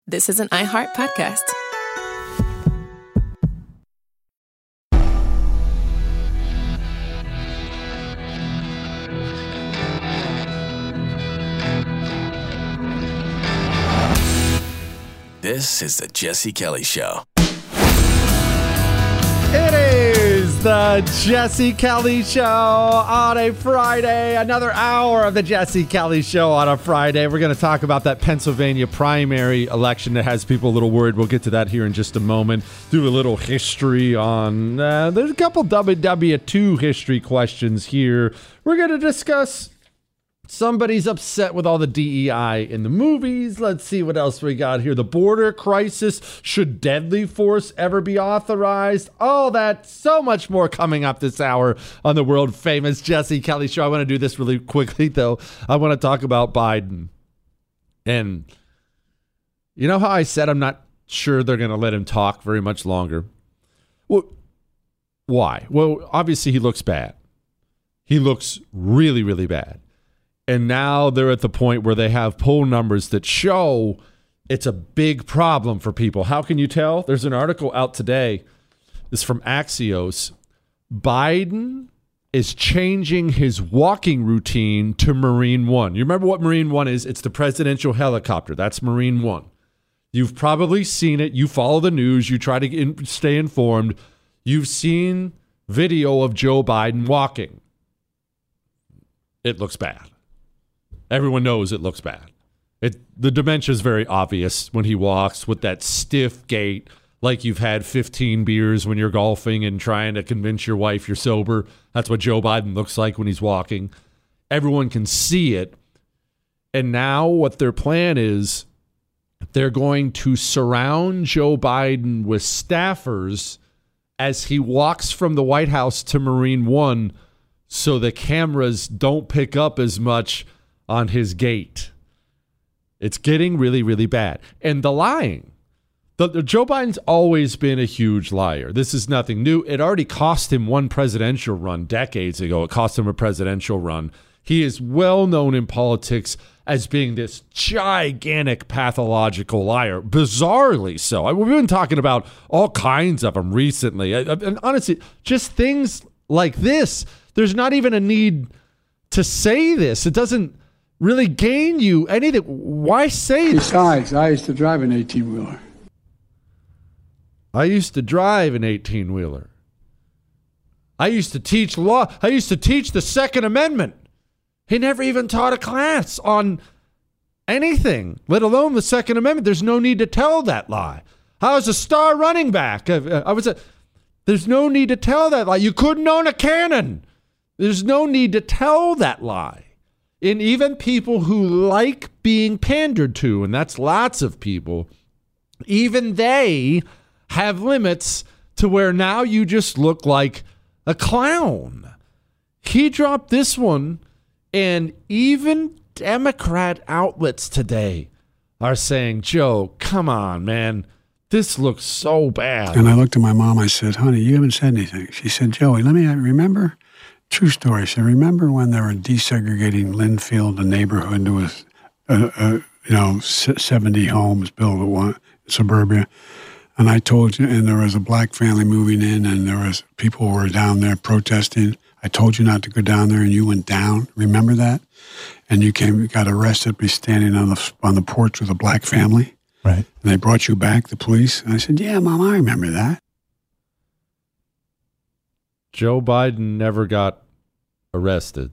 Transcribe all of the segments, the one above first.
This is an iHeart podcast. This is the Jesse Kelly Show. It is the Jesse Kelly Show on a Friday. Another hour of the Jesse Kelly Show on a Friday. We're going to talk about that Pennsylvania primary election that has people a little worried. We'll get to that here in just a moment. Do a little history on, there's a couple WW2 history questions here. We're going to discuss somebody's upset with all the DEI in the movies. Let's see what else we got here. The border crisis. Should deadly force ever be authorized? All that, so much more coming up this hour on the world famous Jesse Kelly Show. I want to do this really quickly, though. I want to talk about Biden. And you know how I said I'm not sure they're going to let him talk very much longer? Well, why? Well, obviously he looks bad. He looks really, really bad. And now they're at the point where they have poll numbers that show it's a big problem for people. How can you tell? There's an article out today. It's from Axios. Biden is changing his walking routine to Marine One. You remember what Marine One is? It's the presidential helicopter. That's Marine One. You've probably seen it. You follow the news. You try to stay informed. You've seen video of Joe Biden walking. It looks bad. Everyone knows it looks bad. The dementia is very obvious when he walks with that stiff gait, like you've had 15 beers when you're golfing and trying to convince your wife you're sober. That's what Joe Biden looks like when he's walking. Everyone can see it. And now what their plan is, they're going to surround Joe Biden with staffers as he walks from the White House to Marine One so the cameras don't pick up as much on his gait. It's getting really, really bad. And the lying. Joe Biden's always been a huge liar. This is nothing new. It already cost him one presidential run decades ago. It cost him a presidential run. He is well known in politics as being this gigantic pathological liar. Bizarrely so. We've been talking about all kinds of them recently. And honestly, just things like this. There's not even a need to say this. It doesn't really gain you anything. Why say this? Besides, I used to drive an 18-wheeler. I used to drive an 18-wheeler. I used to teach law. I used to teach the Second Amendment. He never even taught a class on anything, let alone the Second Amendment. There's no need to tell that lie. I was a star running back. There's no need to tell that lie. You couldn't own a cannon. There's no need to tell that lie. And even people who like being pandered to, and that's lots of people, even they have limits to where now you just look like a clown. He dropped this one, and even Democrat outlets today are saying, Joe, come on, man. This looks so bad. And I looked at my mom. I said, honey, you haven't said anything. She said, Joey, let me remember. True story. So remember when they were desegregating Linfield, the neighborhood? There was, 70 homes built at one suburbia. And I told you, and there was a black family moving in, and there was people who were down there protesting. I told you not to go down there, and you went down. Remember that? And you got arrested by standing on the porch with a black family. Right. And they brought you back, the police. And I said, yeah, Mom, I remember that. Joe Biden never got arrested,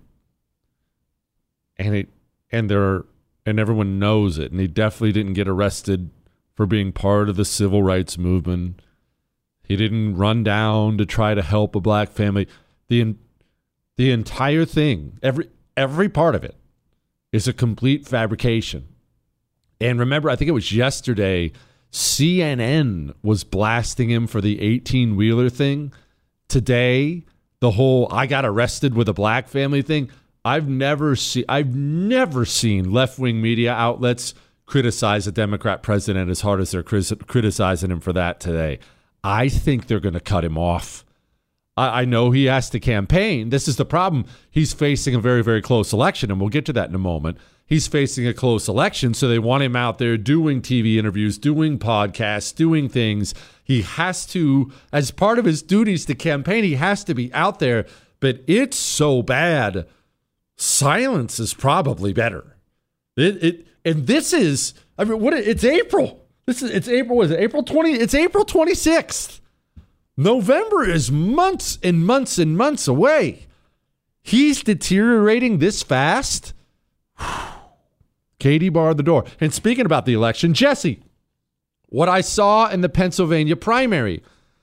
and everyone knows it. And he definitely didn't get arrested for being part of the civil rights movement. He didn't run down to try to help a black family. The entire thing, every part of it, is a complete fabrication. And remember, I think it was yesterday, CNN was blasting him for the 18-wheeler thing. Today, the whole I got arrested with a black family thing, I've never seen left-wing media outlets criticize a Democrat president as hard as they're criticizing him for that today. I think they're going to cut him off. I know he has to campaign. This is the problem. He's facing a very, very close election, and we'll get to that in a moment. he's facing a close election, so they want him out there doing TV interviews, doing podcasts, doing things. He has to, as part of his duties to campaign, he has to be out there. But it's so bad. Silence is probably better. And this is, I mean, it's April. It's April. Is it April 20? It's April 26th. November is months and months and months away. He's deteriorating this fast. Katie barred the door. And speaking about the election, Jesse, what I saw in the Pennsylvania primary,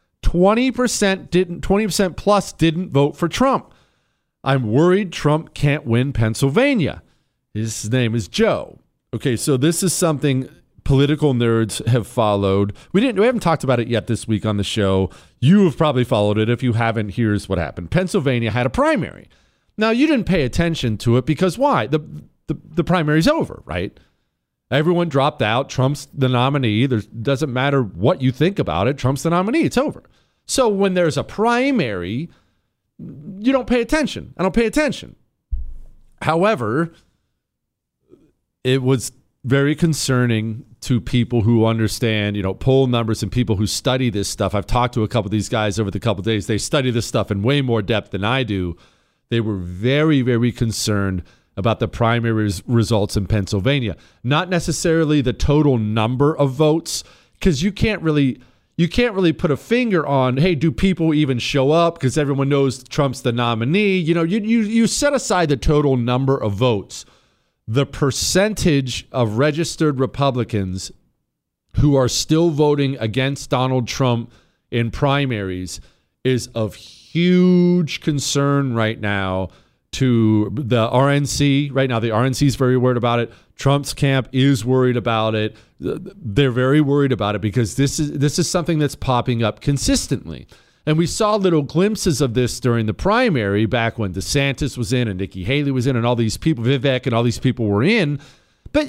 20% plus didn't vote for Trump. I'm worried Trump can't win Pennsylvania. His name is Joe. Okay, so this is something political nerds have followed. We haven't talked about it yet this week on the show. You have probably followed it. If you haven't, here's what happened. Pennsylvania had a primary. Now, you didn't pay attention to it because why? The primary's over, right? Everyone dropped out. Trump's the nominee. Doesn't matter what you think about it. Trump's the nominee. It's over. So when there's a primary, you don't pay attention. I don't pay attention. However, it was very concerning to people who understand, poll numbers and people who study this stuff. I've talked to a couple of these guys over the couple of days. They study this stuff in way more depth than I do. They were very, very concerned about the primary results in Pennsylvania. Not necessarily the total number of votes, because you can't really put a finger on, hey, do people even show up? Because everyone knows Trump's the nominee. You set aside the total number of votes. The percentage of registered Republicans who are still voting against Donald Trump in primaries is of huge concern right now to the RNC. Right now, the RNC is very worried about it. Trump's camp is worried about it. They're very worried about it because this is something that's popping up consistently. And we saw little glimpses of this during the primary back when DeSantis was in and Nikki Haley was in and all these people, Vivek and all these people were in. But,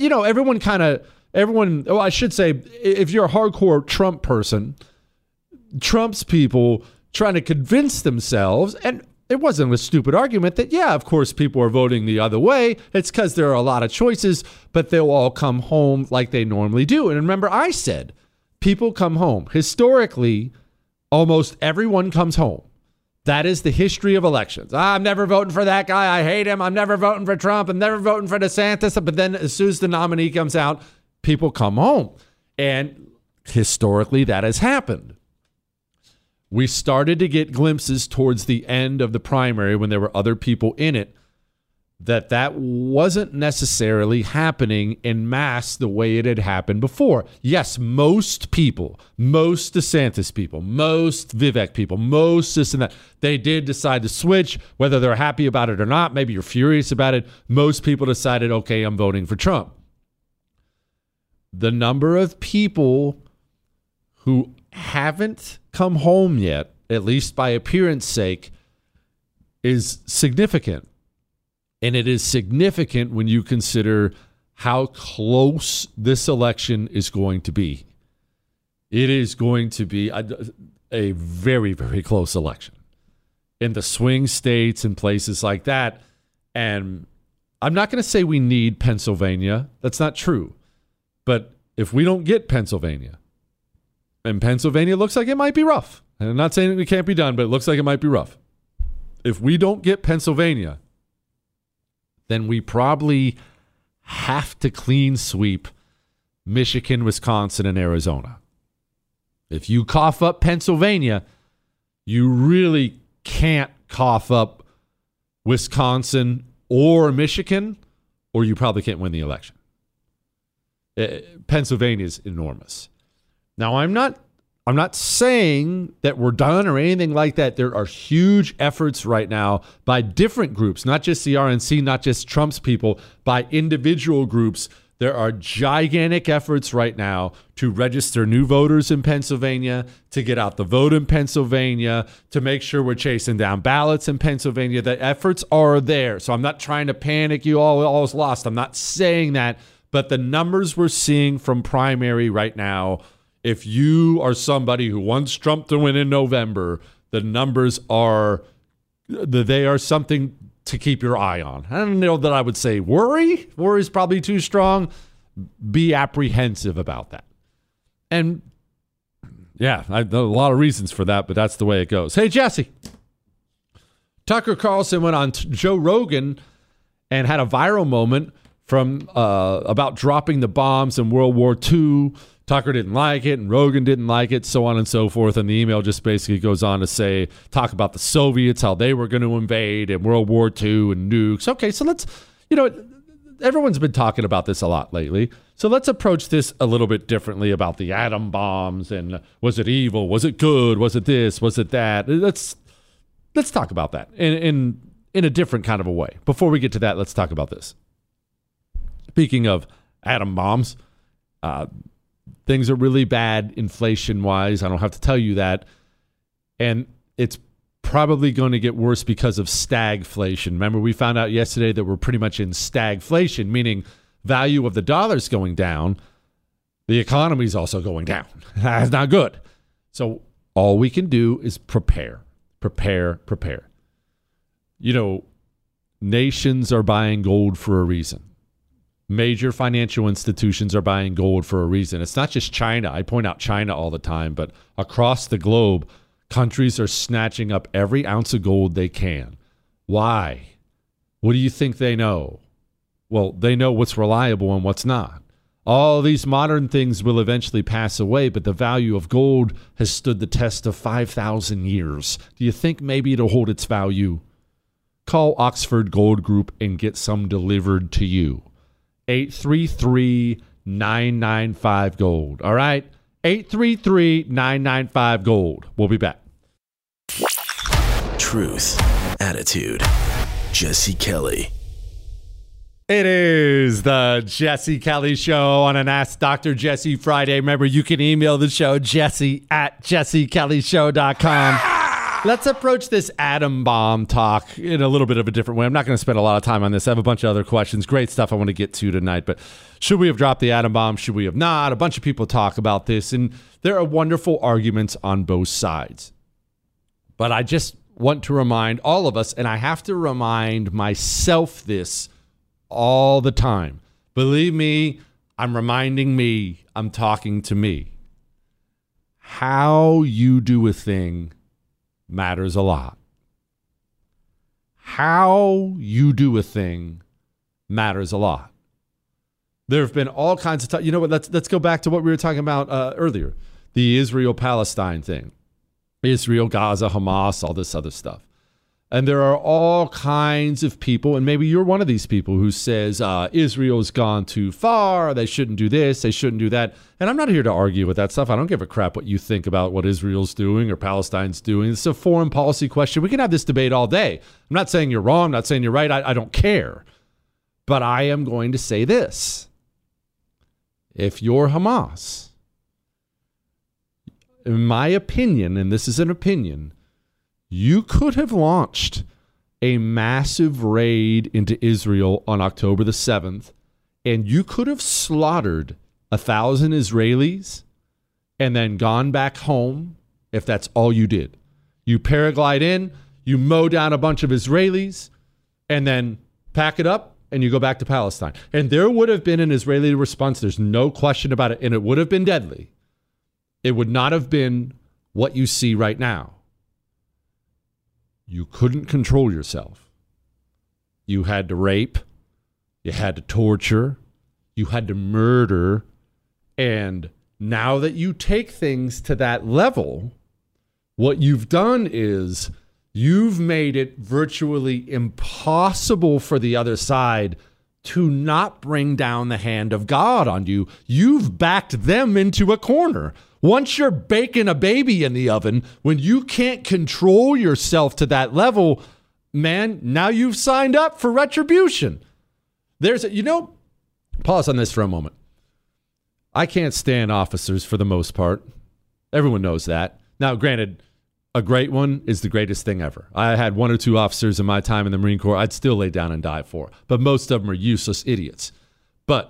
I should say, if you're a hardcore Trump person, Trump's people trying to convince themselves, and it wasn't a stupid argument that, yeah, of course, people are voting the other way. It's because there are a lot of choices, but they'll all come home like they normally do. And remember, I said people come home. Historically, almost everyone comes home. That is the history of elections. I'm never voting for that guy. I hate him. I'm never voting for Trump. I'm never voting for DeSantis. But then as soon as the nominee comes out, people come home. And historically, that has happened. We started to get glimpses towards the end of the primary when there were other people in it that wasn't necessarily happening en masse the way it had happened before. Yes, most people, most DeSantis people, most Vivek people, most this and that, they did decide to switch, whether they're happy about it or not. Maybe you're furious about it. Most people decided, okay, I'm voting for Trump. The number of people who haven't come home yet, at least by appearance sake, is significant. And it is significant when you consider how close this election is going to be. It is going to be a very, very close election in the swing states and places like that. And I'm not going to say we need Pennsylvania. That's not true. But if we don't get Pennsylvania, and Pennsylvania looks like it might be rough, and I'm not saying it can't be done, but it looks like it might be rough. If we don't get Pennsylvania, then we probably have to clean sweep Michigan, Wisconsin, and Arizona. If you cough up Pennsylvania, you really can't cough up Wisconsin or Michigan, or you probably can't win the election. Pennsylvania is enormous. Now, I'm not saying that we're done or anything like that. There are huge efforts right now by different groups, not just the RNC, not just Trump's people, by individual groups. There are gigantic efforts right now to register new voters in Pennsylvania, to get out the vote in Pennsylvania, to make sure we're chasing down ballots in Pennsylvania. The efforts are there. So I'm not trying to panic you all is lost. I'm not saying that. But the numbers we're seeing from primary right now, if you are somebody who wants Trump to win in November, the numbers are something to keep your eye on. I don't know that I would say worry. Worry is probably too strong. Be apprehensive about that. And yeah, I know a lot of reasons for that, but that's the way it goes. Hey, Jesse. Tucker Carlson went on Joe Rogan and had a viral moment from about dropping the bombs in World War II. Tucker didn't like it, and Rogan didn't like it, so on and so forth. And the email just basically goes on to talk about the Soviets, how they were going to invade, and World War II and nukes. Okay, so let's, everyone's been talking about this a lot lately. So let's approach this a little bit differently about the atom bombs and was it evil? Was it good? Was it this? Was it that? Let's talk about that in a different kind of a way. Before we get to that, let's talk about this. Speaking of atom bombs, things are really bad inflation-wise. I don't have to tell you that. And it's probably going to get worse because of stagflation. Remember, we found out yesterday that we're pretty much in stagflation, meaning value of the dollar's going down. The economy's also going down. That's not good. So all we can do is prepare. Nations are buying gold for a reason. Major financial institutions are buying gold for a reason. It's not just China. I point out China all the time, but across the globe, countries are snatching up every ounce of gold they can. Why? What do you think they know? Well, they know what's reliable and what's not. All these modern things will eventually pass away, but the value of gold has stood the test of 5,000 years. Do you think maybe it'll hold its value? Call Oxford Gold Group and get some delivered to you. 833-995-GOLD. All right? 833-995-GOLD. We'll be back. Truth, attitude, Jesse Kelly. It is the Jesse Kelly Show on an Ask Dr. Jesse Friday. Remember, you can email the show, jesse@jessekellyshow.com. Let's approach this atom bomb talk in a little bit of a different way. I'm not going to spend a lot of time on this. I have a bunch of other questions. Great stuff I want to get to tonight. But should we have dropped the atom bomb? Should we have not? A bunch of people talk about this, and there are wonderful arguments on both sides. But I just want to remind all of us, and I have to remind myself this all the time. Believe me, I'm reminding me, I'm talking to me. How you do a thing matters a lot. How you do a thing matters a lot. There have been all kinds of You know what? Let's go back to what we were talking about earlier. The Israel-Palestine thing. Israel, Gaza, Hamas, all this other stuff. And there are all kinds of people, and maybe you're one of these people who says Israel's gone too far, they shouldn't do this, they shouldn't do that. And I'm not here to argue with that stuff. I don't give a crap what you think about what Israel's doing or Palestine's doing. It's a foreign policy question. We can have this debate all day. I'm not saying you're wrong, I'm not saying you're right. I don't care. But I am going to say this. If you're Hamas, in my opinion, and this is an opinion, you could have launched a massive raid into Israel on October the 7th, and you could have slaughtered 1,000 Israelis and then gone back home if that's all you did. You paraglide in, you mow down a bunch of Israelis, and then pack it up, and you go back to Palestine. And there would have been an Israeli response. There's no question about it, and it would have been deadly. It would not have been what you see right now. You couldn't control yourself. You had to rape. You had to torture. You had to murder. And now that you take things to that level, what you've done is you've made it virtually impossible for the other side to not bring down the hand of God on you. You've backed them into a corner. Once you're baking a baby in the oven, when you can't control yourself to that level, man, now you've signed up for retribution. Pause on this for a moment. I can't stand officers for the most part. Everyone knows that. Now, granted, a great one is the greatest thing ever. I had one or two officers in my time in the Marine Corps I'd still lay down and die for, but most of them are useless idiots. But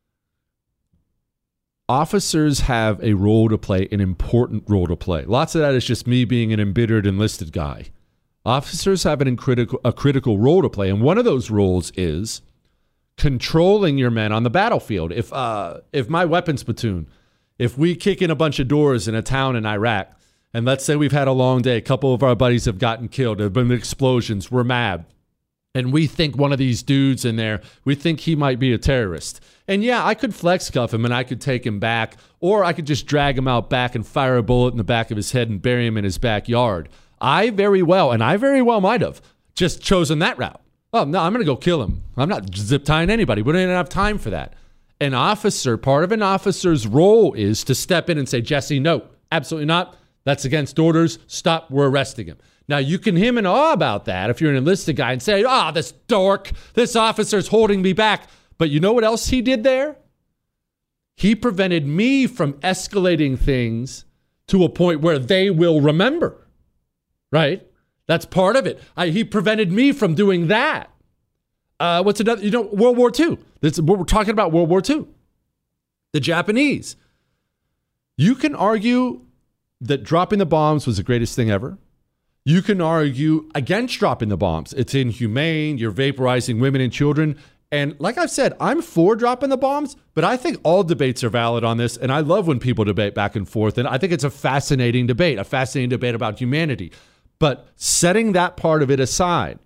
officers have a role to play, an important role to play. Lots of that is just me being an embittered enlisted guy. Officers have a critical role to play, and one of those roles is controlling your men on the battlefield. If my weapons platoon, if we kick in a bunch of doors in a town in Iraq, and let's say we've had a long day, a couple of our buddies have gotten killed, there have been explosions, we're mad, and we think one of these dudes in there, we think he might be a terrorist. And yeah, I could flex cuff him and I could take him back, or I could just drag him out back and fire a bullet in the back of his head and bury him in his backyard. I very well might have just chosen that route. Oh, no, I'm going to go kill him. I'm not zip tying anybody. We don't even have time for that. Part of an officer's role is to step in and say, Jesse, no, absolutely not. That's against orders. Stop. We're arresting him. Now, you can hem and haw about that if you're an enlisted guy and say, this dork, this officer's holding me back. But you know what else he did there? He prevented me from escalating things to a point where they will remember, right? That's part of it. He prevented me from doing that. What's another? World War II. We're talking about World War II. The Japanese. You can argue that dropping the bombs was the greatest thing ever. You can argue against dropping the bombs. It's inhumane. You're vaporizing women and children. And like I've said, I'm for dropping the bombs, but I think all debates are valid on this. And I love when people debate back and forth. And I think it's a fascinating debate about humanity. But setting that part of it aside,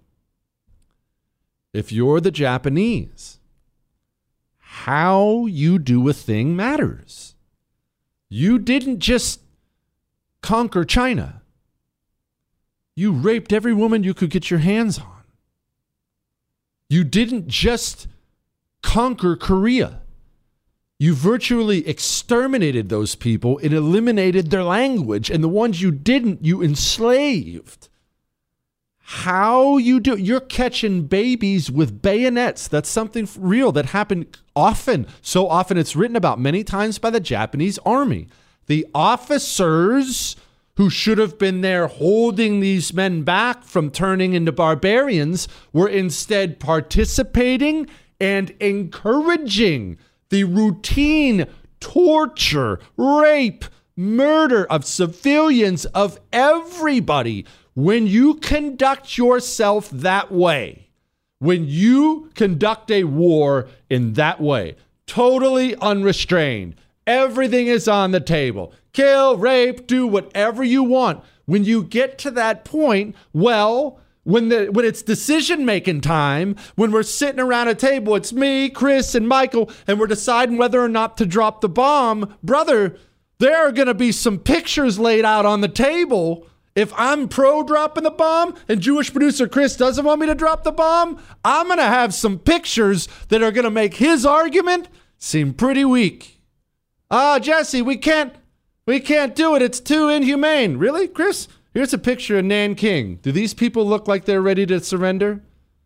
if you're the Japanese, how you do a thing matters. You didn't just conquer China. You raped every woman you could get your hands on. You didn't just conquer Korea. You virtually exterminated those people and eliminated their language. And the ones you didn't, you enslaved. How you do? You're catching babies with bayonets. That's something real that happened often. So often it's written about many times by the Japanese army. The officers who should have been there holding these men back from turning into barbarians were instead participating and encouraging the routine torture, rape, murder of civilians, of everybody. When you conduct yourself that way, when you conduct a war in that way, totally unrestrained, everything is on the table. Kill, rape, do whatever you want. When you get to that point, well, when it's decision-making time, when we're sitting around a table, it's me, Chris, and Michael, and we're deciding whether or not to drop the bomb, brother, there are going to be some pictures laid out on the table. If I'm pro dropping the bomb and Jewish producer Chris doesn't want me to drop the bomb, I'm going to have some pictures that are going to make his argument seem pretty weak. Jesse, we can't do it. It's too inhumane. Really, Chris? Here's a picture of Nanking. Do these people look like they're ready to surrender?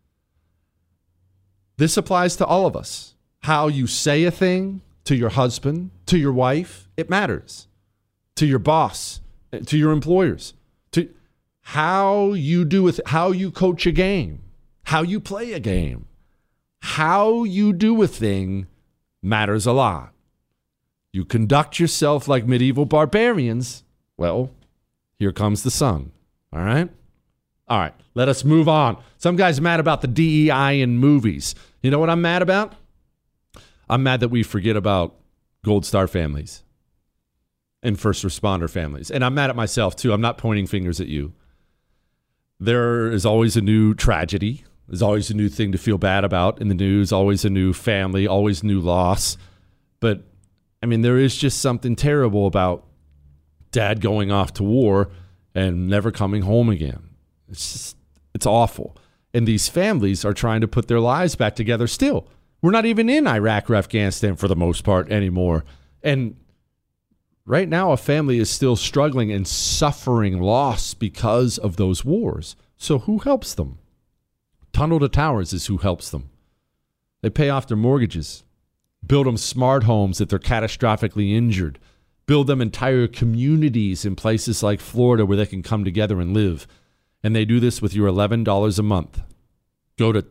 This applies to all of us. How you say a thing to your husband, to your wife, it matters. To your boss, to your employers, to how you do with how you coach a game, how you play a game, how you do a thing matters a lot. You conduct yourself like medieval barbarians, well, here comes the sun. All right? All right, let us move on. Some guy's mad about the DEI in movies. You know what I'm mad about? I'm mad that we forget about Gold Star families and first responder families. And I'm mad at myself, too. I'm not pointing fingers at you. There is always a new tragedy. There's always a new thing to feel bad about in the news, always a new family, always new loss. But I mean, there is just something terrible about dad going off to war and never coming home again. It's awful. And these families are trying to put their lives back together still. We're not even in Iraq or Afghanistan for the most part anymore. And right now, a family is still struggling and suffering loss because of those wars. So who helps them? Tunnel to Towers is who helps them. They pay off their mortgages. Build them smart homes if they're catastrophically injured. Build them entire communities in places like Florida where they can come together and live. And they do this with your $11 a month. Go to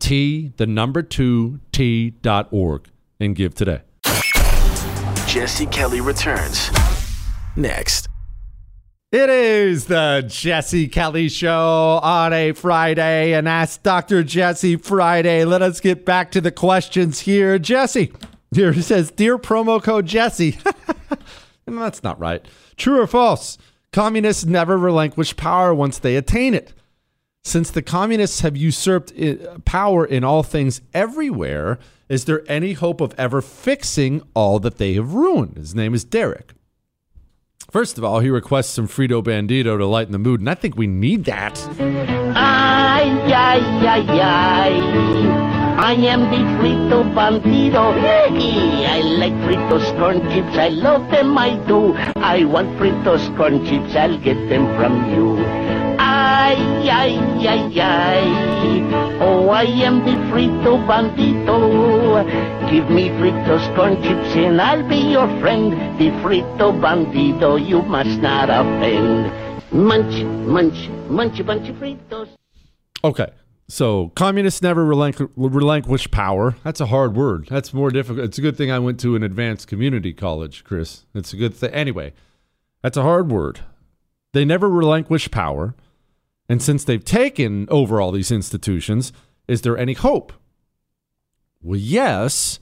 T2T.org and give today. Jesse Kelly returns next. It is the Jesse Kelly Show on a Friday, and Ask Dr. Jesse Friday. Let us get back to the questions here. Jesse, here it says, Dear promo code Jesse. That's not right. True or false? Communists never relinquish power once they attain it. Since the communists have usurped power in all things everywhere, is there any hope of ever fixing all that they have ruined? His name is Derek. First of all, he requests some Frito Bandito to lighten the mood, and I think we need that. Ay, ay, ay, ay. I am the Frito Bandito. I like Fritos corn chips. I love them, I do. I want Fritos corn chips. I'll get them from you. Ay, ay, ay, ay. Oh, I am the Frito Bandito. Give me Fritos corn chips and I'll be your friend. The Frito Bandito, you must not offend. Munch, munch, munch a bunch of Fritos. Okay, so communists never relinquish power. That's a hard word. That's more difficult. It's a good thing I went to an advanced community college, Chris. It's a good thing. Anyway, that's a hard word. They never relinquish power. And since they've taken over all these institutions, is there any hope? Well, yes,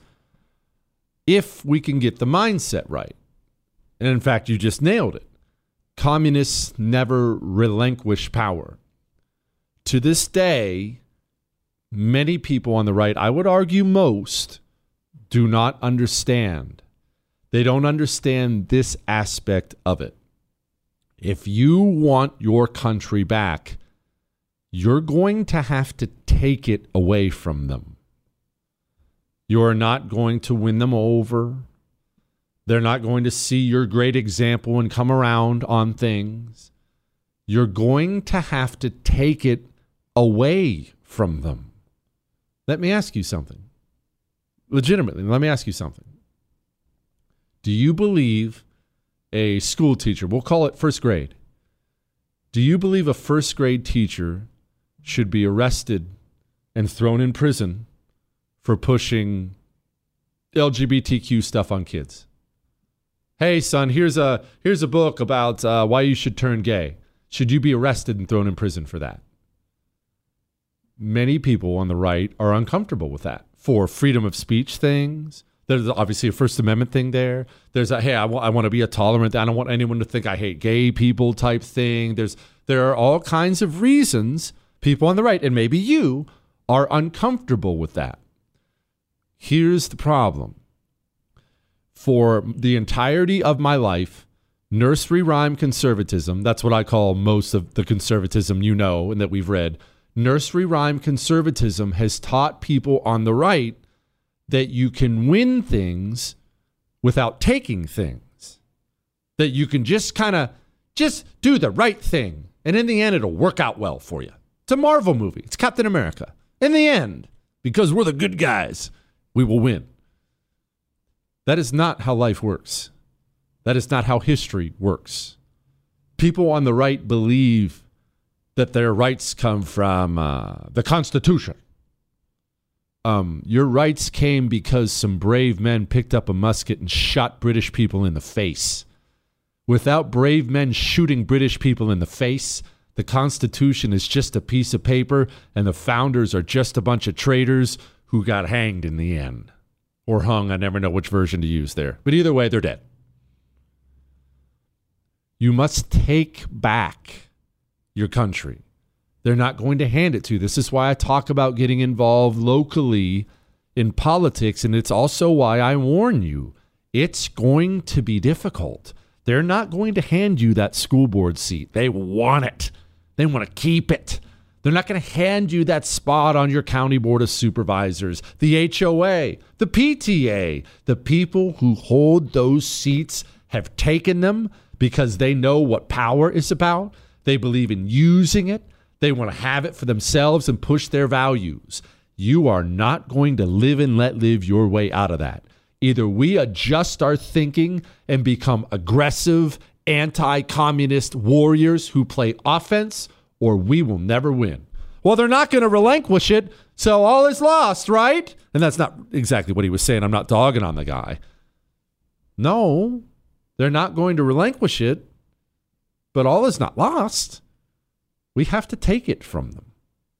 if we can get the mindset right. And in fact, you just nailed it. Communists never relinquish power. To this day, many people on the right, I would argue most, do not understand. They don't understand this aspect of it. If you want your country back, you're going to have to take it away from them. You're not going to win them over. They're not going to see your great example and come around on things. You're going to have to take it away from them. Let me ask you something. Legitimately, let me ask you something. Do you believe a school teacher, we'll call it first grade, do you believe a first grade teacher should be arrested and thrown in prison for pushing LGBTQ stuff on kids? Hey, son, here's a book about why you should turn gay. Should you be arrested and thrown in prison for that? Many people on the right are uncomfortable with that for freedom of speech things. There's obviously a First Amendment thing there. There's a, hey, I want to be a tolerant, I don't want anyone to think I hate gay people type thing. There are all kinds of reasons people on the right, and maybe you, are uncomfortable with that. Here's the problem. For the entirety of my life, nursery rhyme conservatism, that's what I call most of the conservatism you know and that we've read, nursery rhyme conservatism has taught people on the right that you can win things without taking things. That you can just do the right thing. And in the end, it'll work out well for you. It's a Marvel movie. It's Captain America. In the end, because we're the good guys, we will win. That is not how life works. That is not how history works. People on the right believe that their rights come from the Constitution. Your rights came because some brave men picked up a musket and shot British people in the face. Without brave men shooting British people in the face, the Constitution is just a piece of paper, and the founders are just a bunch of traitors who got hanged in the end. Or hung, I never know which version to use there. But either way, they're dead. You must take back your country. They're not going to hand it to you. This is why I talk about getting involved locally in politics, and it's also why I warn you, it's going to be difficult. They're not going to hand you that school board seat. They want it. They want to keep it. They're not going to hand you that spot on your county board of supervisors, the HOA, the PTA. The people who hold those seats have taken them because they know what power is about. They believe in using it. They want to have it for themselves and push their values. You are not going to live and let live your way out of that. Either we adjust our thinking and become aggressive, anti-communist warriors who play offense, or we will never win. Well, they're not going to relinquish it, so all is lost, right? And that's not exactly what he was saying. I'm not dogging on the guy. No, they're not going to relinquish it. But all is not lost. We have to take it from them.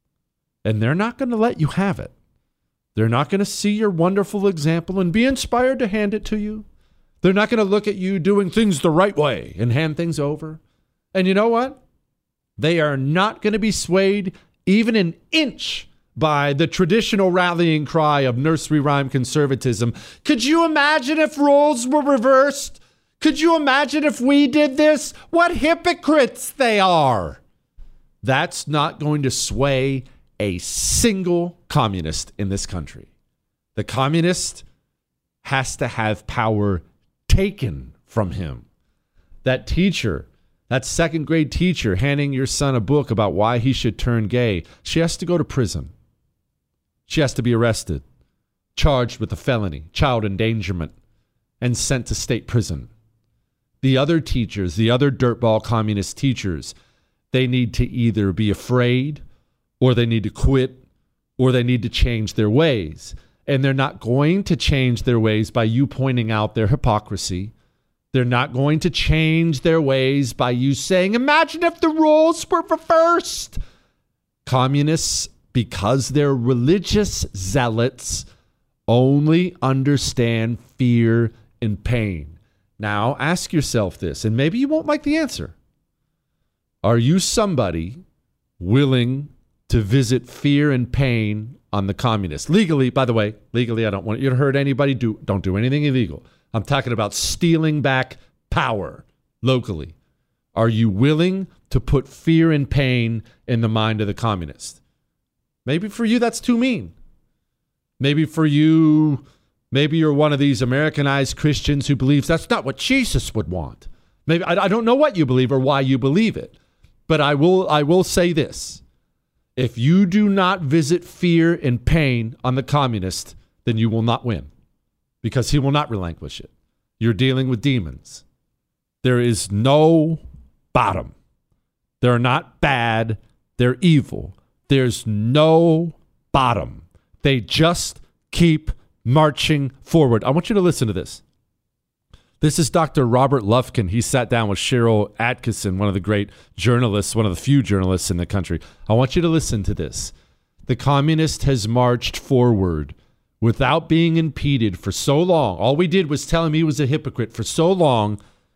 And they're not going to let you have it. They're not going to see your wonderful example and be inspired to hand it to you. They're not going to look at you doing things the right way and hand things over. And you know what? They are not going to be swayed even an inch by the traditional rallying cry of nursery rhyme conservatism. Could you imagine if roles were reversed? Could you imagine if we did this? What hypocrites they are. That's not going to sway a single communist in this country. The communist has to have power taken from him. That teacher, that second grade teacher handing your son a book about why he should turn gay, she has to go to prison. She has to be arrested, charged with a felony, child endangerment, and sent to state prison. The other teachers, the other dirtball communist teachers, they need to either be afraid, or they need to quit, or they need to change their ways. And they're not going to change their ways by you pointing out their hypocrisy. They're not going to change their ways by you saying, imagine if the roles were reversed. Communists, because they're religious zealots, only understand fear and pain. Now, ask yourself this, and maybe you won't like the answer. Are you somebody willing to visit fear and pain on the communists? Legally, by the way, legally, I don't want you to hurt anybody. Don't do anything illegal. I'm talking about stealing back power locally. Are you willing to put fear and pain in the mind of the communist? Maybe for you, that's too mean. Maybe for you, maybe you're one of these Americanized Christians who believes that's not what Jesus would want. Maybe I don't know what you believe or why you believe it, but I will say this. If you do not visit fear and pain on the communist, then you will not win, because he will not relinquish it. You're dealing with demons. There is no bottom. They're not bad. They're evil. There's no bottom. They just keep marching forward. I want you to listen to this. This is Dr. Robert Lufkin. He sat down with Cheryl Atkinson, one of the great journalists, one of the few journalists in the country. I want you to listen to this. The communist has marched forward without being impeded for so long. All we did was tell him he was a hypocrite for so long.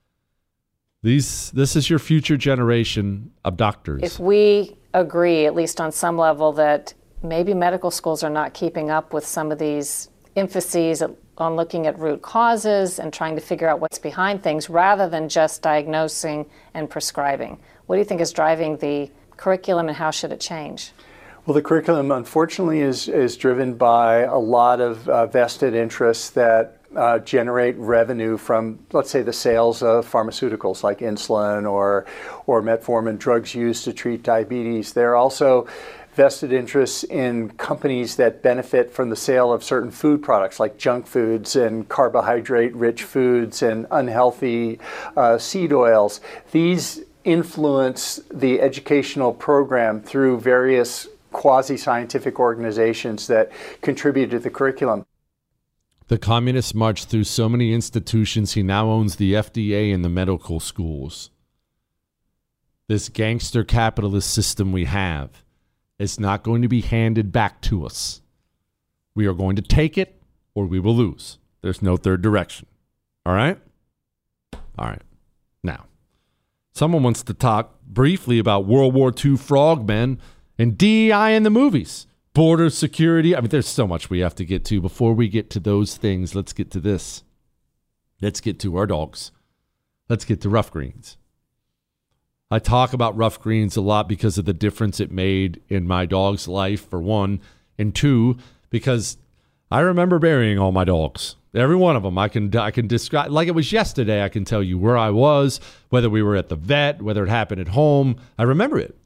This is your future generation of doctors. If we agree, at least on some level, that maybe medical schools are not keeping up with some of these emphases on looking at root causes and trying to figure out what's behind things rather than just diagnosing and prescribing. What do you think is driving the curriculum, and how should it change? Well, the curriculum, unfortunately, is driven by a lot of vested interests that generate revenue from, let's say, the sales of pharmaceuticals like insulin or metformin, drugs used to treat diabetes. There are also vested interests in companies that benefit from the sale of certain food products like junk foods and carbohydrate-rich foods and unhealthy seed oils. These influence the educational program through various quasi-scientific organizations that contribute to the curriculum. The communists marched through so many institutions. He now owns the FDA and the medical schools. This gangster capitalist system we have is not going to be handed back to us. We are going to take it or we will lose. There's no third direction. All right? All right. Now, someone wants to talk briefly about World War II frogmen and DEI in the movies. Border security. I mean, there's so much we have to get to. Before we get to those things, let's get to this. Let's get to our dogs. Let's get to Rough Greens. I talk about Rough Greens a lot because of the difference it made in my dog's life, for one. And two, because I remember burying all my dogs. Every one of them. I can describe, like it was yesterday, I can tell you where I was, whether we were at the vet, whether it happened at home. I remember it.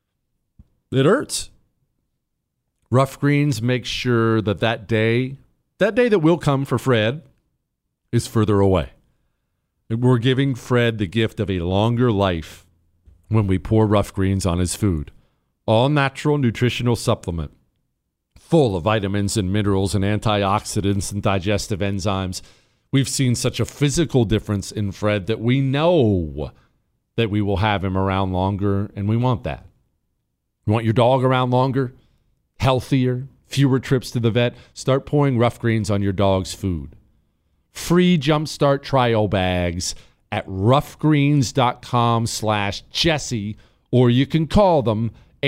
It hurts. Rough Greens makes sure that day that will come for Fred is further away. We're giving Fred the gift of a longer life when we pour Rough Greens on his food. All natural nutritional supplement, full of vitamins and minerals and antioxidants and digestive enzymes. We've seen such a physical difference in Fred that we know that we will have him around longer, and we want that. You want your dog around longer, healthier, fewer trips to the vet? Start pouring Rough Greens on your dog's food. Free Jumpstart trial bags at roughgreens.com/Jesse, or you can call them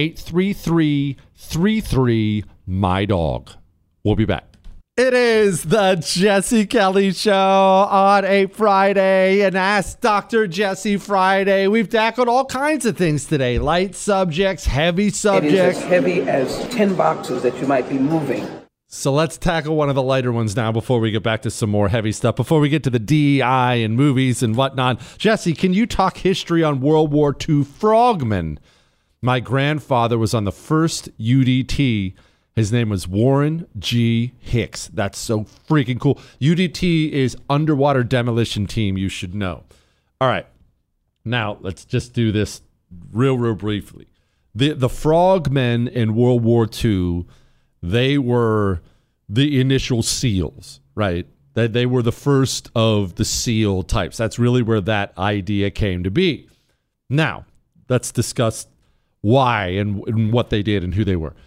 833-33-MY-DOG. We'll be back. It is the Jesse Kelly Show on a Friday, and Ask Dr. Jesse Friday. We've tackled all kinds of things today. Light subjects, heavy subjects. It is as heavy as 10 boxes that you might be moving. So let's tackle one of the lighter ones now before we get back to some more heavy stuff. Before we get to the DEI and movies and whatnot. Jesse, can you talk history on World War II frogmen? My grandfather was on the first UDT. His name was Warren G. Hicks. That's so freaking cool. UDT is Underwater Demolition Team, you should know. All right. Now, let's just do this real briefly. The frogmen in World War II, they were the initial SEALs, right? They were the first of the SEAL types. That's really where that idea came to be. Now, let's discuss why and what they did and who they were.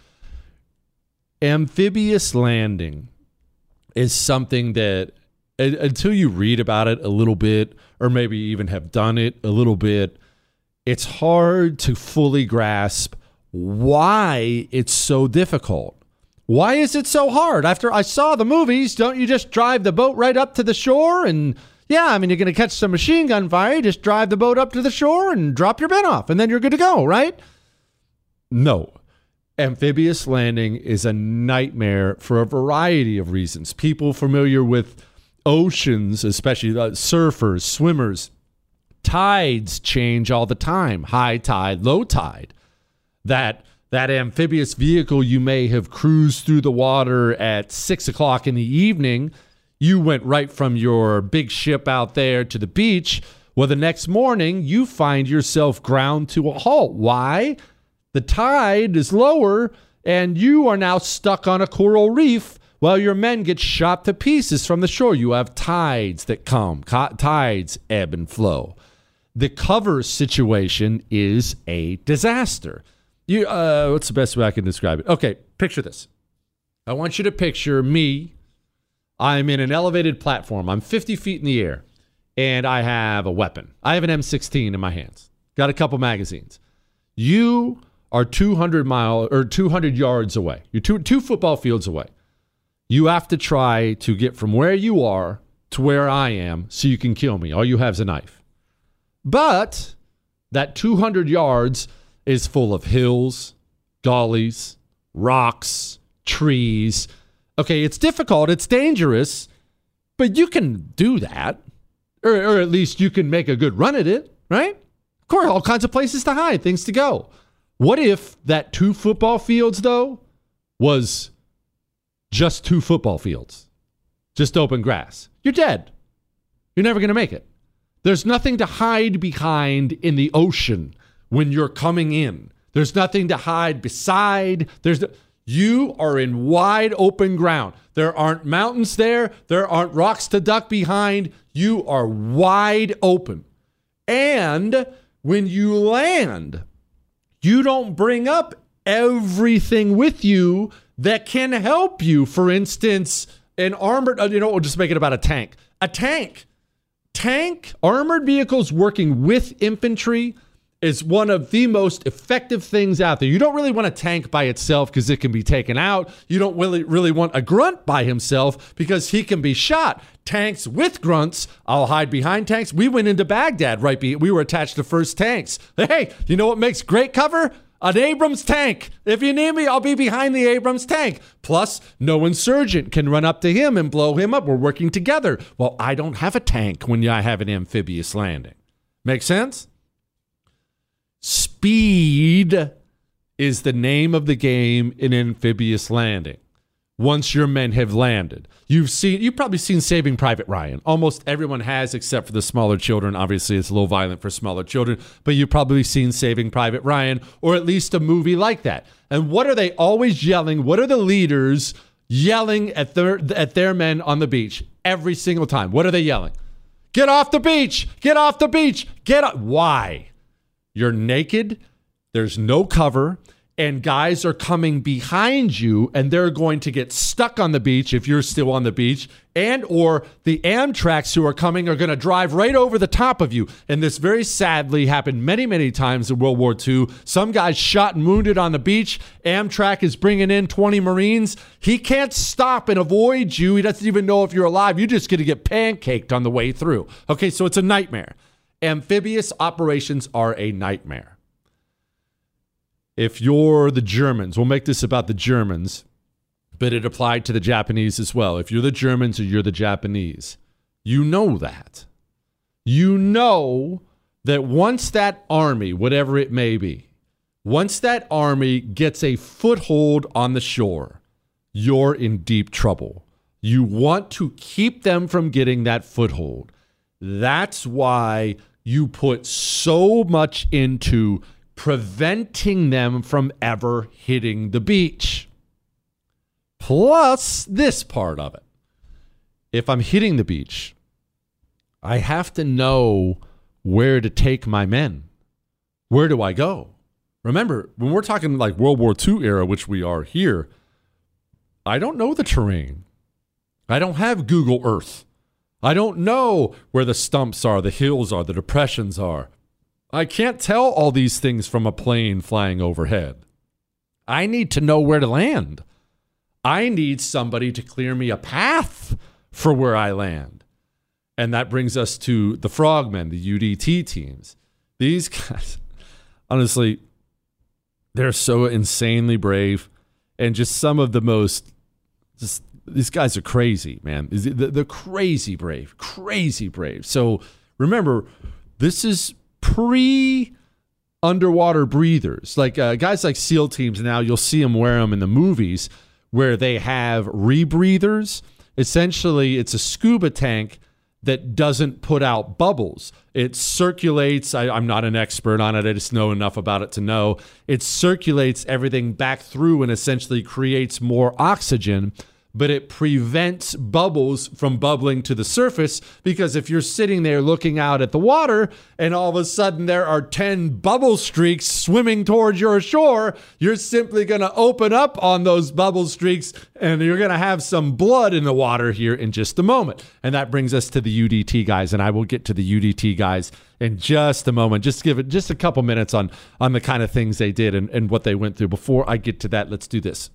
Amphibious landing is something that, until you read about it a little bit, or maybe even have done it a little bit, it's hard to fully grasp why it's so difficult. Why is it so hard? After I saw the movies, don't you just drive the boat right up to the shore? And yeah, I mean, you're going to catch some machine gun fire. You just drive the boat up to the shore and drop your bin off, and then you're good to go, right? No. Amphibious landing is a nightmare for a variety of reasons. People familiar with oceans, especially surfers, swimmers, tides change all the time. High tide, low tide. That amphibious vehicle you may have cruised through the water at 6 o'clock in the evening, you went right from your big ship out there to the beach. Well, the next morning, you find yourself ground to a halt. Why? The tide is lower, and you are now stuck on a coral reef while your men get shot to pieces from the shore. You have tides that come. Tides ebb and flow. The cover situation is a disaster. What's the best way I can describe it? Okay, picture this. I want you to picture me. I'm in an elevated platform. I'm 50 feet in the air, and I have a weapon. I have an M16 in my hands. Got a couple magazines. You are 200 yards away. You're two football fields away. You have to try to get from where you are to where I am so you can kill me. All you have is a knife. But that 200 yards is full of hills, gullies, rocks, trees. Okay, it's difficult, it's dangerous, but you can do that. Or at least you can make a good run at it, right? Of course, all kinds of places to hide, things to go. What if that 2 football fields, though, was just 2 football fields? Just open grass. You're dead. You're never going to make it. There's nothing to hide behind in the ocean when you're coming in. There's nothing to hide beside. You are in wide open ground. There aren't mountains there. There aren't rocks to duck behind. You are wide open. And when you land, you don't bring up everything with you that can help you. For instance, an armored, we'll just make it about a tank. A tank, armored vehicles working with infantry is one of the most effective things out there. You don't really want a tank by itself because it can be taken out. You don't really want a grunt by himself because he can be shot. Tanks with grunts, I'll hide behind tanks. We went into Baghdad, we were attached to first tanks. Hey, you know what makes great cover? An Abrams tank. If you need me, I'll be behind the Abrams tank. Plus, no insurgent can run up to him and blow him up. We're working together. Well, I don't have a tank when I have an amphibious landing. Make sense? Speed is the name of the game in amphibious landing. Once your men have landed, you've probably seen Saving Private Ryan. Almost everyone has, except for the smaller children. Obviously, it's a little violent for smaller children, but you've probably seen Saving Private Ryan, or at least a movie like that. And what are they always yelling? What are the leaders yelling at their men on the beach every single time? What are they yelling? Get off the beach. Get off the beach. Why? You're naked. There's no cover. And guys are coming behind you, and they're going to get stuck on the beach if you're still on the beach, and or the Amtraks who are coming are going to drive right over the top of you. And this very sadly happened many, many times in World War II. Some guys shot and wounded on the beach. Amtrak is bringing in 20 Marines. He can't stop and avoid you. He doesn't even know if you're alive. You're just going to get pancaked on the way through. Okay, so it's a nightmare. Amphibious operations are a nightmare. If you're the Germans, we'll make this about the Germans, but it applied to the Japanese as well. If you're the Germans or you're the Japanese, you know that. You know that once that army, whatever it may be, once that army gets a foothold on the shore, you're in deep trouble. You want to keep them from getting that foothold. That's why you put so much into preventing them from ever hitting the beach. Plus this part of it. If I'm hitting the beach, I have to know where to take my men. Where do I go? Remember, when we're talking like World War II era, which we are here, I don't know the terrain. I don't have Google Earth. I don't know where the stumps are, the hills are, the depressions are. I can't tell all these things from a plane flying overhead. I need to know where to land. I need somebody to clear me a path for where I land. And that brings us to the frogmen, the UDT teams. These guys, honestly, they're so insanely brave. And just some of the most, these guys are crazy, man. They're crazy brave. So remember, this is pre-underwater breathers. Like guys like SEAL teams now, you'll see them wear them in the movies where they have rebreathers. Essentially, it's a scuba tank that doesn't put out bubbles. It circulates. I'm not an expert on it. I just know enough about it to know. It circulates everything back through and essentially creates more oxygen, but it prevents bubbles from bubbling to the surface, because if you're sitting there looking out at the water and all of a sudden there are 10 bubble streaks swimming towards your shore, you're simply going to open up on those bubble streaks and you're going to have some blood in the water here in just a moment. And that brings us to the UDT guys, and I will get to the UDT guys in just a moment. Just give it just a couple minutes on the kind of things they did and what they went through. Before I get to that, let's do this.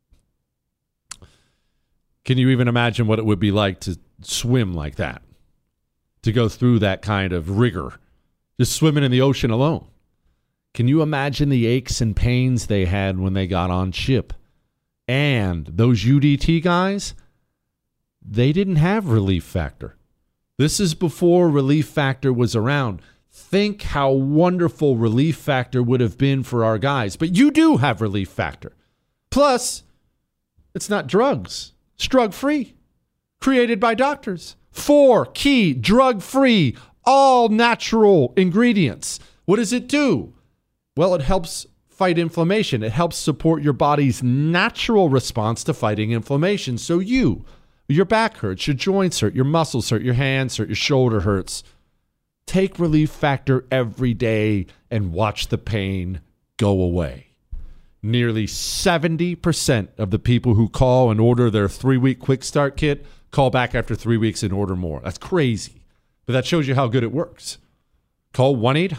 Can you even imagine what it would be like to swim like that? To go through that kind of rigor? Just swimming in the ocean alone. Can you imagine the aches and pains they had when they got on ship? And those UDT guys, they didn't have Relief Factor. This is before Relief Factor was around. Think how wonderful Relief Factor would have been for our guys. But you do have Relief Factor. Plus, it's not drugs. It's drug-free, created by doctors. 4 key drug-free, all-natural ingredients. What does it do? Well, it helps fight inflammation. It helps support your body's natural response to fighting inflammation. So your back hurts, your joints hurt, your muscles hurt, your hands hurt, your shoulder hurts. Take Relief Factor every day and watch the pain go away. Nearly 70% of the people who call and order their 3-week quick start kit call back after 3 weeks and order more. That's crazy. But that shows you how good it works. Call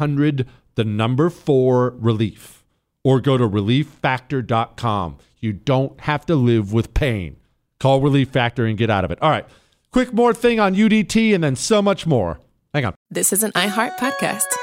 1-800-4-RELIEF or go to relieffactor.com. You don't have to live with pain. Call Relief Factor and get out of it. All right. Quick more thing on UDT and then so much more. Hang on. This is an iHeart podcast.